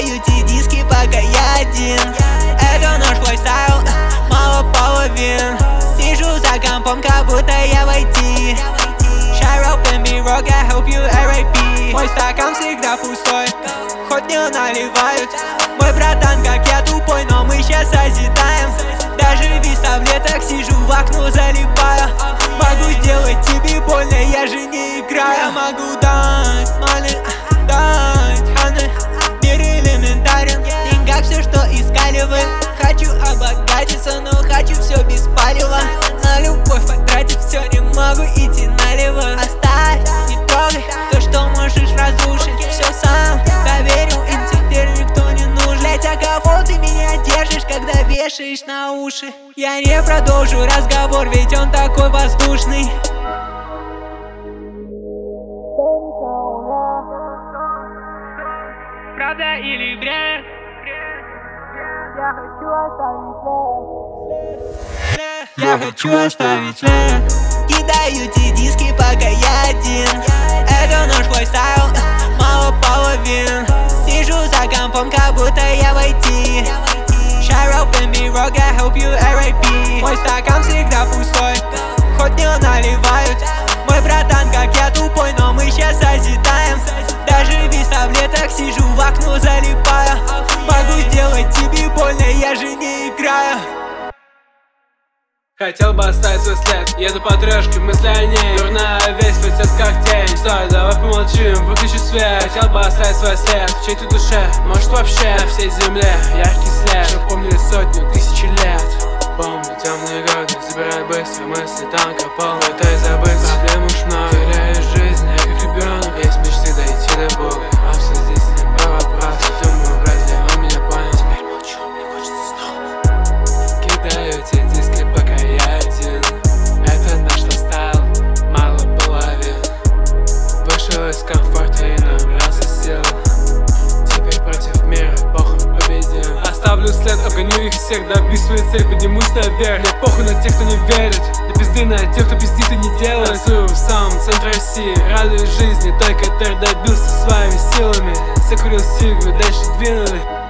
Кидаю те диски, пока я один. Это наш лайфстайл, мало половин. Сижу за компом, как будто я в IT. Shout and be rock, I hope you R.I.P. Мой стакан всегда пустой, хоть не наливают. Мой братан, как я тупой, но мы сейчас созидаем. Даже без таблеток сижу в окно, залипаю. Могу сделать тебе больно, я же не играю. Я могу дать мали, дать ханы. Мир элементарен, в деньгах все, что искали вы. Хочу обогатиться, но хочу все без палева. На любовь потратить все, не могу идти налево. Оставь, не трогай то, что можешь разрушить. Все сам, доверил им, теперь никто не нужен. Блять, а кого ты меня держишь, когда вешаешь на уши? Я не продолжу разговор, ведь он такой воздушный. Правда или бред? Я хочу оставить след. Я хочу оставить след. Кидаю те диски, пока я один. Это наш лайфстайл, мало половин. Сижу за компом, как будто я в IT. Shout and be rock, I hope you R.I.P. Мой стакан всегда пустой, хоть не наливают. Мой братан, как я тупой, но мы сейчас созидаем. Даже без таблеток сижу в окно, залипаю. Могу сделать тебе больно, я же не играю. Хотел бы оставить свой след, еду по трешке, мысли о ней. Дурная весть летит как тень. Стой, давай помолчим, выключи свет. Хотел бы оставить свой след в чьей-то душе, может вообще на всей земле яркий след, чтоб помнили сотню, тысячи лет. Помню темные годы, забирай быстро мысли, танка полная, это и забыть. Проблем уж много, теряешь жизнь, я как ребенок. Есть мечты дойти до Бога, обсудить с ним по вопросу. Думаю, вряд ли он меня понял. Теперь молчу, мне хочется снова. Кидаю те диски, пока я один. Это наш лайфстайл, мало половин. Вышел из комфорта и набрался сил. Теперь против мира, похуй, победим. Оставлю след, обгоню их всех, добью свою цель, поднимусь наверх. Мне похуй на тех, кто не верит, мне пизды на тех, кто пиздит и не делает. Танцую в самом центре России, радуюсь жизни, только теперь добился своими силами. Закурил сигару, дальше двинули.